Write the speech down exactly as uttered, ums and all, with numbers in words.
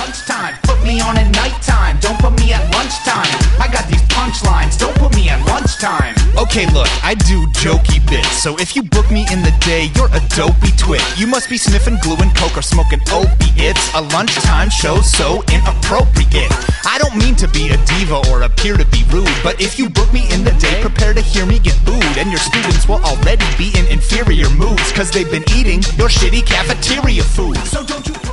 lunchtime. Put me on at nighttime, don't put me at lunchtime. I got these punchlines, don't put me at lunchtime. Okay, look, I do jokey bits, so if you book me in the day, you're a dopey twit. You must be sniffing glue and coke or smoking opiates. A lunchtime show's so inappropriate. I don't mean to be a diva or appear to be rude, but if you book me in the day, prepare to hear me get booed. And your students will already be in inferior moods, cause they've been eating your shitty cafeteria food. So don't you